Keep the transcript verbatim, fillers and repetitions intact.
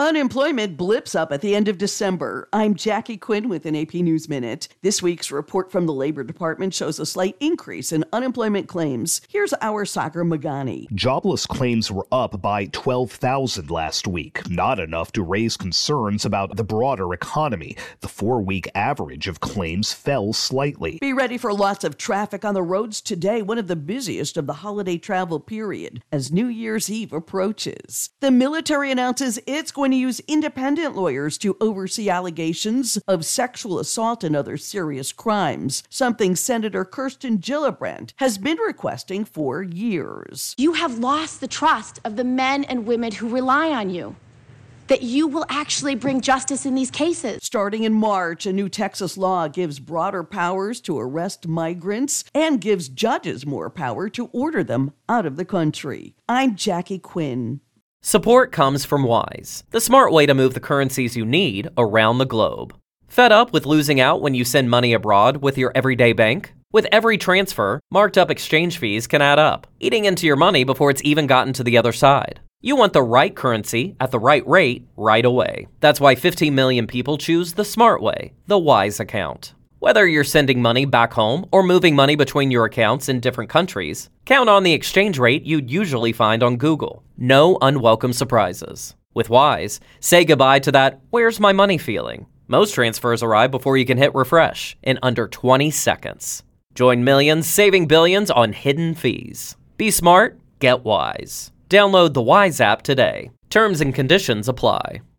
Unemployment blips up at the end of December. I'm Jackie Quinn with an A P News Minute. This week's report from the Labor Department shows a slight increase in unemployment claims. Here's our Sagar Magani. Jobless claims were up by twelve thousand last week, not enough to raise concerns about the broader economy. The four-week average of claims fell slightly. Be ready for lots of traffic on the roads today, one of the busiest of the holiday travel period, as New Year's Eve approaches. The military announces it's going to use independent lawyers to oversee allegations of sexual assault and other serious crimes, something Senator Kirsten Gillibrand has been requesting for years. You have lost the trust of the men and women who rely on you, that you will actually bring justice in these cases. Starting in March, a new Texas law gives broader powers to arrest migrants and gives judges more power to order them out of the country. I'm Jackie Quinn. Support comes from Wise, the smart way to move the currencies you need around the globe. Fed up with losing out when you send money abroad with your everyday bank? With every transfer, marked up exchange fees can add up, eating into your money before it's even gotten to the other side. You want the right currency at the right rate right away. That's why fifteen million people choose the smart way, the Wise account. Whether you're sending money back home or moving money between your accounts in different countries, count on the exchange rate you'd usually find on Google. No unwelcome surprises. With Wise, say goodbye to that "where's my money" feeling. Most transfers arrive before you can hit refresh in under twenty seconds. Join millions saving billions on hidden fees. Be smart, get Wise. Download the Wise app today. Terms and conditions apply.